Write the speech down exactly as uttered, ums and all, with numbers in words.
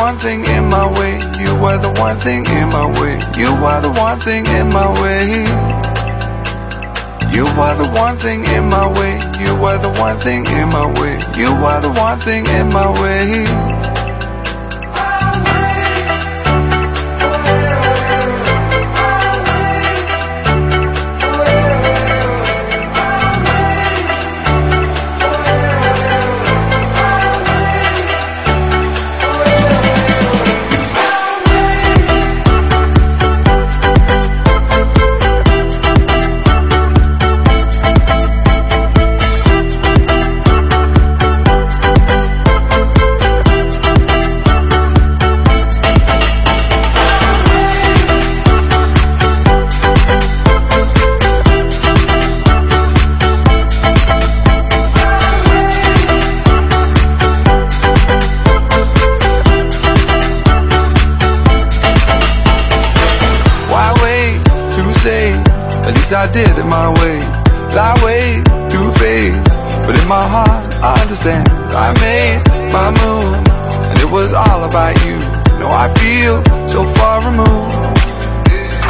one thing in my way. You were the one thing in my way. You were the one thing in my way. You were the one thing in my way. You were the one thing in my way. You were the one thing in my way. At least I did it my way. Fly away through faith, but in my heart I understand. I made my move, and it was all about you. No, I feel so far removed.